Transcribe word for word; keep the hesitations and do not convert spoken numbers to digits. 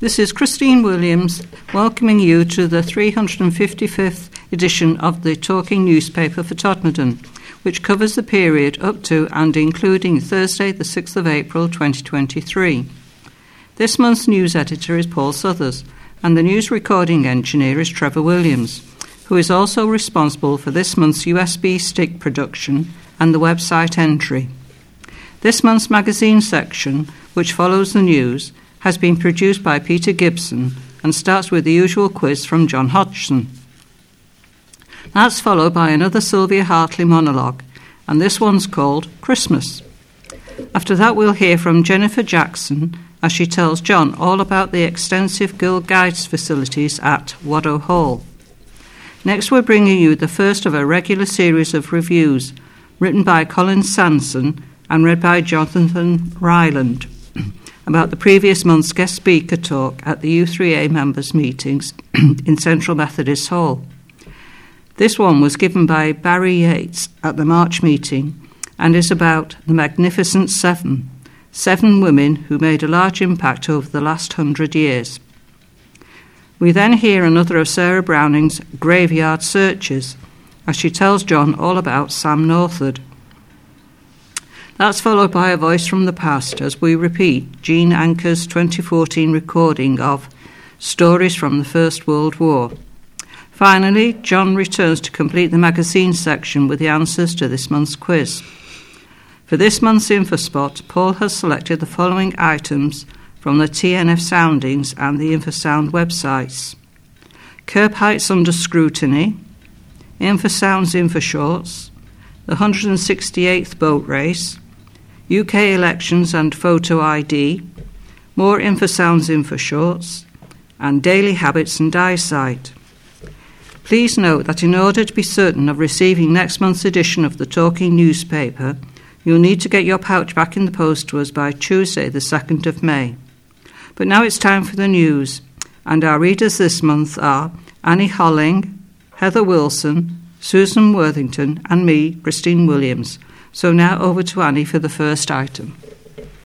This is Christine Williams welcoming you to the three hundred fifty-fifth edition of the Talking Newspaper for Todmorden, which covers the period up to and including Thursday the sixth of April twenty twenty-three. This month's news editor is Paul Southers, and the news recording engineer is Trevor Williams, who is also responsible for this month's U S B stick production and the website entry. This month's magazine section, which follows the news, has been produced by Peter Gibson and starts with the usual quiz from John Hodgson. That's followed by another Sylvia Hartley monologue, and this one's called Christmas. After that, we'll hear from Jennifer Jackson as she tells John all about the extensive Girl Guides facilities at Waddow Hall. Next, we're bringing you the first of a regular series of reviews written by Colin Sanson and read by Jonathan Ryland about the previous month's guest speaker talk at the U three A members' meetings in Central Methodist Hall. This one was given by Barry Yates at the March meeting and is about the Magnificent Seven, seven women who made a large impact over the last hundred years. We then hear another of Sarah Browning's Graveyard Searches as she tells John all about Sam Northwood. That's followed by a voice from the past as we repeat Jean Anker's twenty fourteen recording of Stories from the First World War. Finally, John returns to complete the magazine section with the answers to this month's quiz. For this month's InfoSpot, Paul has selected the following items from the T N F Soundings and the InfoSound websites: Curb Heights Under Scrutiny, InfoSound's InfoShorts, the one hundred sixty-eighth Boat Race, U K Elections and Photo I D, more InfoSound's InfoShorts, and Daily Habits and Eyesight. Please note that in order to be certain of receiving next month's edition of the Talking Newspaper, you'll need to get your pouch back in the post to us by Tuesday the second of May. But now it's time for the news, and our readers this month are Annie Holling, Heather Wilson, Susan Worthington and me, Christine Williams. So now over to Annie for the first item.